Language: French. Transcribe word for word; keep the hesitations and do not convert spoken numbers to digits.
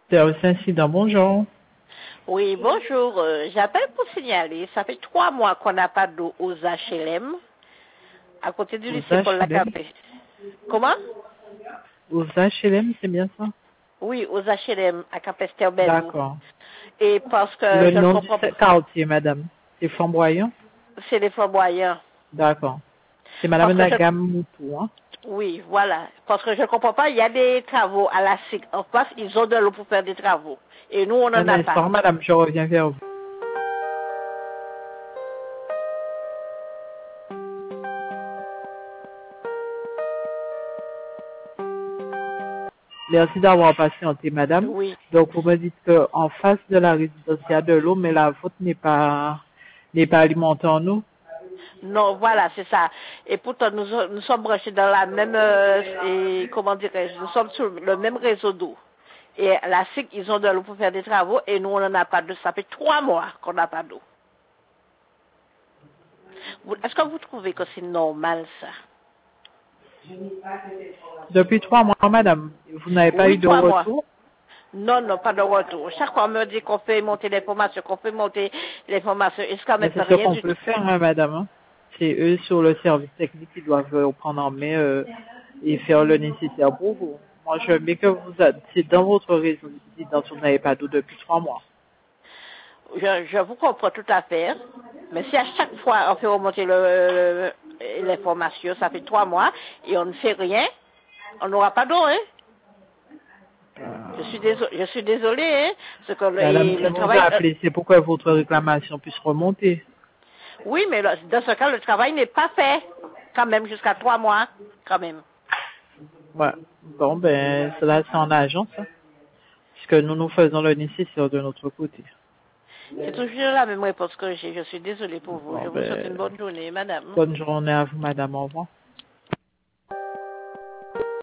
Service incident, bonjour. Oui, bonjour. Euh, J'appelle pour signaler, ça fait trois mois qu'on n'a pas d'eau aux H L M, à côté du Aux lycée Paul H L M? Lacapé. Comment? Aux H L M, c'est bien ça? Oui, aux H L M, à Capesterre-Belle. D'accord. Et parce que Le je ne nom du comprends pas, quartier, madame, c'est Flamboyant? c'est les flamboyants. D'accord. C'est madame Parce que je, Nagam Moutou, hein? oui, voilà. Parce que je ne comprends pas, il y a des travaux à la S I C. En face, ils ont de l'eau pour faire des travaux. Et nous, on n'en Un a pas. instant, madame, je reviens vers vous. Merci d'avoir patienté, madame. Oui. Donc, vous me dites qu'en face de la résidence, il y a de l'eau, mais la vôtre n'est pas, n'est pas alimentée en eau. Non, voilà, c'est ça. Et pourtant, nous, nous sommes branchés dans la même, euh, et, comment dirais-je, nous sommes sur le même réseau d'eau. Et la S I C, ils ont de l'eau pour faire des travaux, et nous, on n'en a pas d'eau. Ça fait trois mois qu'on n'a pas d'eau. Vous- Est-ce que vous trouvez que c'est normal, ça? Depuis trois mois, madame, vous n'avez pas eu Oui, de trois mois. retour? Non, non, pas de retour. Chaque fois, on me dit qu'on fait monter l'information, qu'on fait monter l'information. Et jusqu'à Mais c'est maintenant, ce rien qu'on du peut tout. faire, hein, madame, hein. C'est eux sur le service technique qui doivent euh, prendre en main euh, et faire le nécessaire pour vous. Moi, je mets que vous, a- c'est dans votre résidence, vous n'avez pas d'eau depuis trois mois. Je, je vous comprends tout à fait. Mais si à chaque fois on fait remonter le- le- l'information, ça fait trois mois, et on ne fait rien, on n'aura pas d'eau, hein. Je suis désolée, je suis désolée, hein. Parce que le, Madame, et si le vous travail, euh, appelez, c'est pourquoi votre réclamation puisse remonter. oui, mais le- dans ce cas, le travail n'est pas fait. Quand même, jusqu'à trois mois, quand même. Ouais. Bon, ben, cela, c'est en agence, hein, puisque nous, nous faisons le nécessaire de notre côté. C'est toujours la même réponse que j'ai. Je suis désolée pour vous. Bon, Je vous souhaite ben, une bonne journée, madame. bonne journée à vous, madame. Au revoir.